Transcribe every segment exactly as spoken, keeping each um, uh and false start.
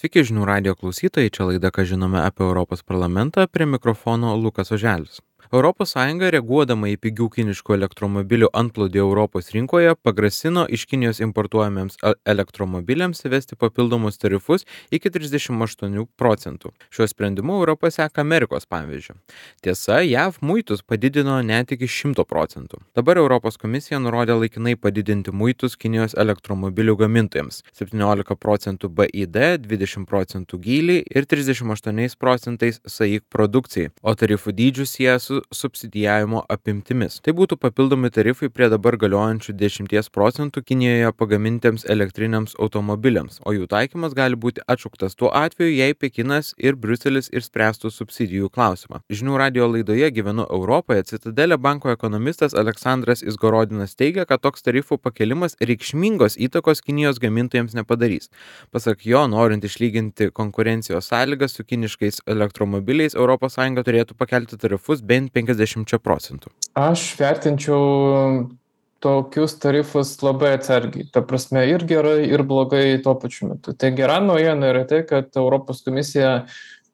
Sveiki žinių radijo klausytojai, čia laida, ką žinome apie Europos parlamentą, prie mikrofono Lukas Oželis. Europos Sąjunga, reaguodama į pigių kiniškų elektromobilių antplūdį Europos rinkoje, pagrasino iš Kinijos importuojamiems e- elektromobiliams įvesti papildomus tarifus iki trisdešimt aštuonių procentų. Šiuo sprendimu Europa seka Amerikos pavyzdžiu. Tiesa, J A V muitus padidino net iki šimto procentų. Dabar Europos komisija nurodė laikinai padidinti muitus Kinijos elektromobilių gamintojams - septyniolika procentų B I D, dvidešimt procentų gyliai ir trisdešimt aštuoniais procentais S A I K produkcijai, o tarifų dydžius sieja su subsidijavimo apimtimis. Tai būtų papildomi tarifai prie dabar galiojančių dešimties procentų Kinijoje pagamintiems elektriniams automobiliams, o jų taikymas gali būti atšauktas tuo atveju, jei Pekinas ir Briuselis ir spręstų subsidijų klausimą. Žinių radijo laidoje Gyvenu Europoje Citadele banko ekonomistas Aleksandras Izgorodinas teigia, kad toks tarifų pakelimas reikšmingos įtakos Kinijos gamintojams nepadarys. Pasak jo, norint išlyginti konkurencijos sąlygas su kiniškais elektromobiliais, Europos Sąjunga turėtų pakelti tarifus bent penkiasdešimčia procentų. Aš vertinčiau tokius tarifus labai atsargiai. Ta prasme, ir gerai, ir blogai tuo pačiu metu. Tai gera naujiena yra tai, kad Europos komisija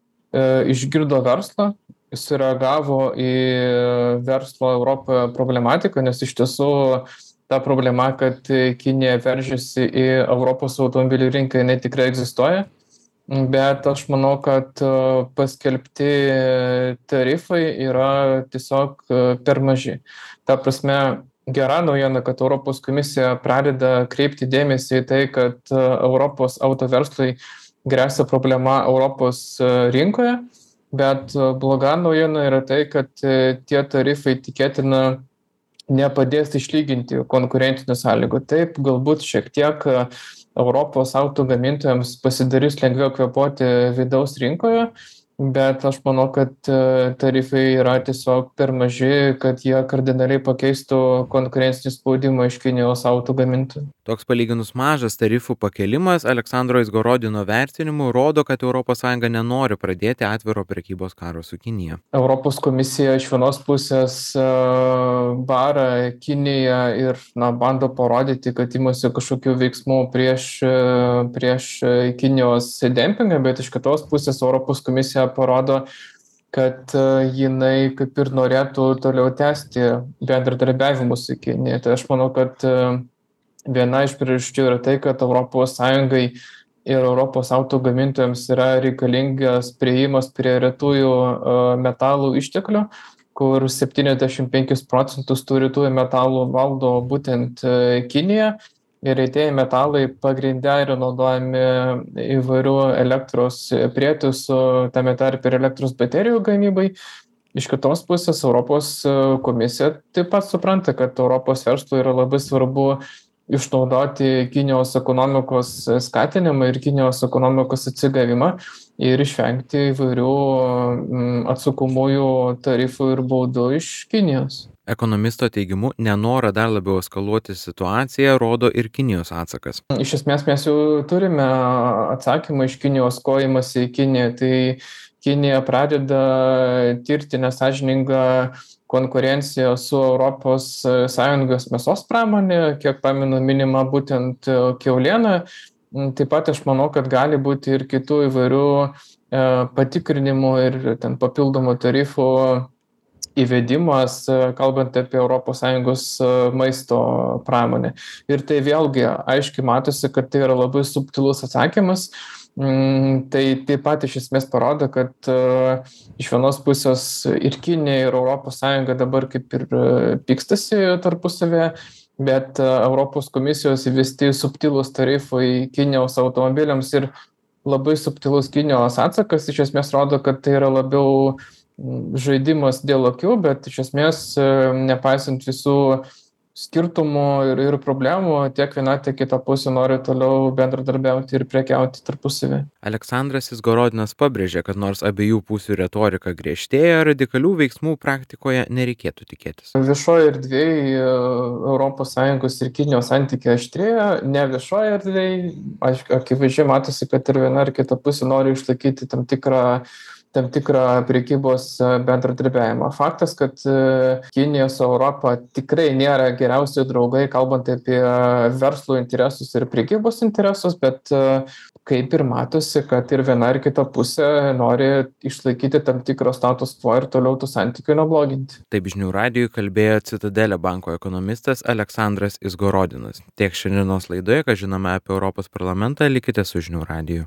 e, išgirdo verslą, sureagavo į verslo Europoje problematiką, nes iš tiesų ta problema, kad Kinija veržiasi į Europos automobilių rinką, jinai tikrai egzistuoja. Bet aš manau, kad paskelbti tarifai yra tiesiog per maži. Ta prasme, gera naujiena, kad Europos komisija pradeda kreipti dėmesį į tai, kad Europos autoverslui gresia problema Europos rinkoje, bet bloga naujiena yra tai, kad tie tarifai tikėtina nepadės išlyginti konkurencinių sąlygų. Taip, galbūt šiek tiek Europos auto gamintojams pasidarys lengviau kvėpuoti vidaus rinkoje, bet aš manau, kad tarifai yra tiesiog per maži, kad jie kardinaliai pakeistų konkurencinį spaudimą iš Kinijos auto gamintojų. Toks palyginus mažas tarifų pakelimas Aleksandro Izgorodino vertinimu rodo, kad Europos Sąjunga nenori pradėti atviro prekybos karo su Kinija. Europos komisija iš vienos pusės bara Kiniją ir na, bando parodyti, kad imasi kažkokių veiksmų prieš, prieš Kinijos dempingą, bet iš kitos pusės Europos komisija parodo, kad jinai kaip ir norėtų toliau tęsti bendradarbiavimus su Kinija. Tai aš manau, kad viena iš priežasčių yra tai, kad Europos Sąjungai ir Europos auto gamintojams yra reikalingas priėjimas prie retųjų metalų išteklių, kur septyniasdešimt penkis procentus tų retųjų metalų valdo būtent Kinija. Ir retieji metalai pagrinde yra naudojami įvairių elektros prietaisų, tame tarpe ir elektros baterijų gamybai. Iš kitos pusės Europos komisija taip pat supranta, kad Europos verslui yra labai svarbu išnaudoti Kinijos ekonomikos skatinimą ir Kinijos ekonomikos atsigavimą ir išvengti įvairių atsakomųjų tarifų ir baudų iš Kinijos. Ekonomisto teigimu, nenorą dar labiau eskaluoti situaciją rodo ir Kinijos atsakas. Iš esmės mes jau turime atsakymą iš Kinijos, ko imasi Kinija. Tai Kinija pradeda tirti nesąžiningą konkurenciją su Europos Sąjungos mėsos pramonė, kiek pamenu minima būtent kiauliena. Taip pat aš manau, kad gali būti ir kitų įvairių patikrinimų ir ten papildomų tarifų įvedimas, kalbant apie Europos Sąjungos maisto pramonę. Ir tai vėlgi aiškiai matosi, kad tai yra labai subtilus atsakymas. Tai taip pat iš esmės parodo, kad iš vienos pusės ir Kinija, ir Europos Sąjunga dabar kaip ir pykstasi tarpusavėje, bet Europos komisijos įvesti subtilus tarifai Kinijos automobiliams ir labai subtilus Kinijos atsakas iš esmės rodo, kad tai yra labiau žaidimas dėl akių, bet iš esmės nepaisant visų skirtumų ir, ir problemų, tiek viena, tiek kita pusė nori toliau bendradarbiauti ir prekiauti tarpusavį. Aleksandras Izgorodinas pabrėžė, kad nors abiejų pusių retorika griežtėja, radikalių veiksmų praktikoje nereikėtų tikėtis. Viešoje erdvėje Europos Sąjungos ir Kinijos santykiai aštrėja, ne viešoje erdvėje, akivaizdžiai matosi, kad ir viena ar kita pusė nori išlaikyti tam tikrą tam tikrą prekybos bendradarbiavimą. Faktas, kad Kinija su Europa tikrai nėra geriausi draugai, kalbant apie verslo interesus ir prekybos interesus, bet kaip ir matosi, kad ir viena ir kita pusė nori išlaikyti tam tikrą status quo ir toliau tų santykių nebloginti. Taip žinių radijui kalbėjo Citadelė banko ekonomistas Aleksandras Izgorodinas. Tiek šiandienos laidoje, ką žinome apie Europos parlamentą, likite su žinių radiju.